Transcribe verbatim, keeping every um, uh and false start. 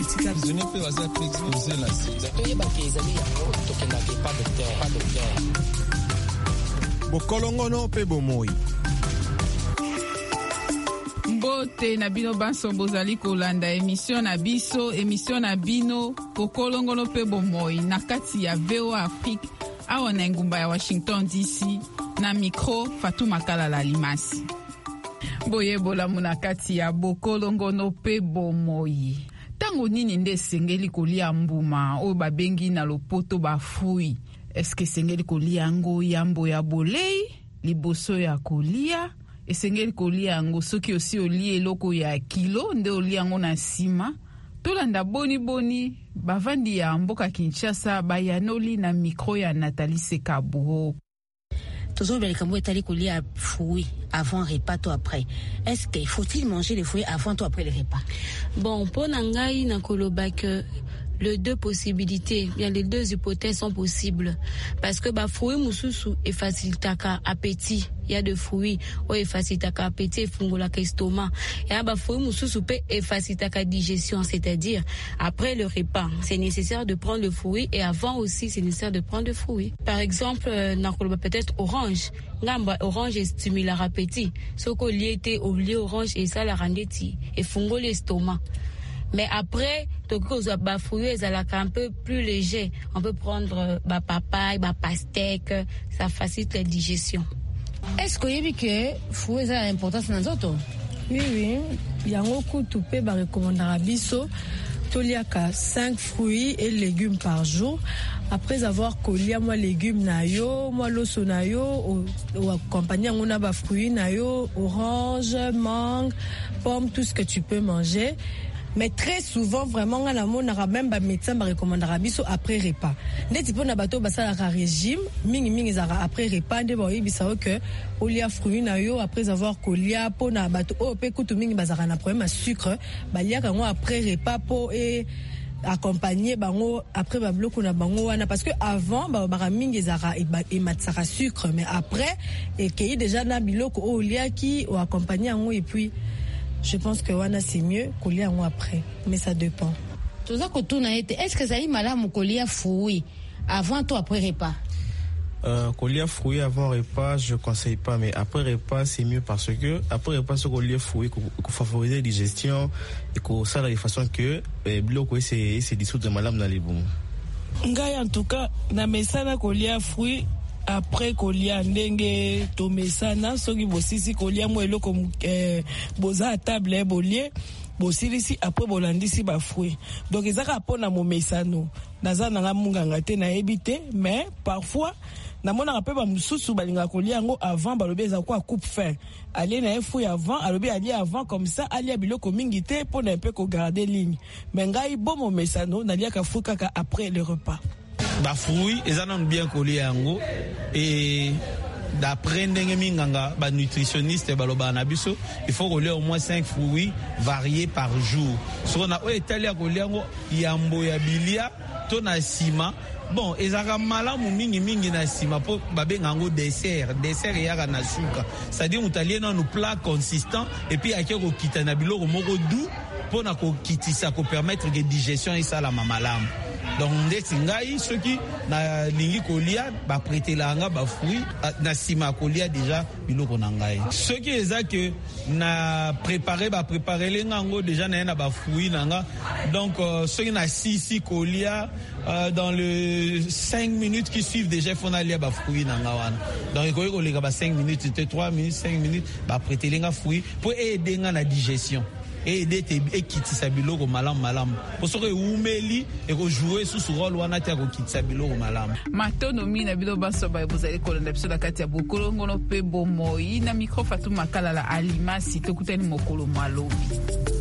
esika prisonnier pe baza pe exposé na sida toyebaki ezali yango tokendaki pas docteur pas docteur bokolongono pe bomoi. Mbote na bino banso bozali kolanda émission na biso émission na bino bokolongono pe bomoi na kati ya V O A Afrique awa na ngumba ya Washington D C na micro Fatou Makalala Limasi. Boye bola muna kati ya bokolongono pe bomoi. Tango nini nde sengeli kolia mbuma oyo babengi na lopoto bafui. Eske sengeli kolia ngo yambo ya bolei liboso ya kolia esengeli kolia yango soki osi olie eloko ya kilo nde olia yango na sima. Tolanda boni boni bavandi ya mboka Kinshasa bayanoli na mikro ya Nathalie Sekabou. Toujours bel kambo etali kolia fruits avant repas ou après. Est-ce qu'il faut-il manger les fruits avant ou après le repas? Bon, pour nangai na koloba que les deux possibilités, bien les deux hypothèses sont possibles parce que ba fruits mususu et facilitaka appétit. Il y a des fruits où et facilitaka appétit et fungola l'estomac. Il y a ba fruits mususu pe et facilitaka digestion, c'est-à-dire après le repas, c'est nécessaire de prendre le fruit et avant aussi c'est nécessaire de prendre le fruit. Par exemple, na koloba peut-être orange. Ngamba orange stimule l'appétit. Soko liete au lié orange et ça la rendeti et fungola l'estomac. Mais après, les fruits sont un peu plus légers. On peut prendre la papaye, la pastèque, ça facilite la digestion. Est-ce que vous savez que les fruits ont une importance dans les autres? Oui, oui. Il y a beaucoup de gens qui recommandent à Bisso. Il y a cinq fruits et légumes par jour. Après avoir collé moi légumes nayo, moi l'osso nayo, ou accompagné on a fruits nayo, orange, mangue, pomme, tout ce que tu peux manger. Mais très souvent, vraiment, on a même des médecins qui recommandent Rabiso après repas. Dès que on a bateau, ça a régime, ming ming zara après repas, des boy, ils savent que olia fruits nayo après avoir colia, pour na bateau, oh pe kutu ming bazara na problème à sucre, balia quand après repas pour et accompagner bango après ba bloc on a bango wana parce que avant ba ba mingi zara et matsara sucre, mais après et qu'il déjà na biloko olia qui ou accompagner ango et puis je pense que wana c'est mieux coller un après, mais ça dépend. Tout ça que tout n'a été. Est-ce que ça y malade coller fruits avant ou après repas? Euh, coller fruits avant repas, je conseille pas, mais après repas c'est mieux parce que après repas ce coller fruits qu'on favorise la digestion et qu'on ça de façon que le bloc c'est c'est dissout de malade dans les bons. Ngai en tout cas na mesana coller fruits après kolia ndenge tomesana soki bosisi kolia mo eloko eh, boza à table bolie bosilisi après bolandisi ba fruits donc ezaka pona mo mesano naza na munganga te na ebité mais parfois na mona pe ba mususu balinga kolia ngo avant balobi eza kwa coupe fin aller na fruits avant alobi ali avant comme ça ali biloko mingi te pona un peu ko garder ligne mais ngai bo mo mesano na lia ka fruits kaka après le repas. Ba fruits ezana bien collé yango et d'après ndenge minganga ba nutritionniste baloba na biso il faut coller au moins cinq fruits variés par jour so na o etalia coller yango yambo ya bilia to na sima bon ezaka malamu mingi mingi na sima po babenga ngo dessert dessert yaka na suka c'est-à-dire mutalie na no plat consistant et puis akeko kita na biloko moko doux pour na ko kitisa ko permettre que digestion et ça la malamu. Donc ndeti ngai soki na lingi kolia ba prêter la nga ba fruit na sima kolia déjà biloko na ngai soki eza que na préparer ba préparer les ngango déjà na na ba fruit na nga donc euh, soki na sisi kolia euh, dans les cinq minutes qui suivent déjà faut na lia ba fruit na nga wana donc ko ko lega ba cinq minutes c'était trois minutes cinq minutes ba prêter les nga fruit pour aider nga na digestion et d'être ekitisa biloko malam malam pour ce que umeli et ko jouer sous ce rôle wana tia ko kitisa biloko malam matono mina bilo baso ba bozali ko landa biso la kati ya bokolo ngono pe bomoi na micro Fatou Makalala Alimasi tokutani mokolo malobi.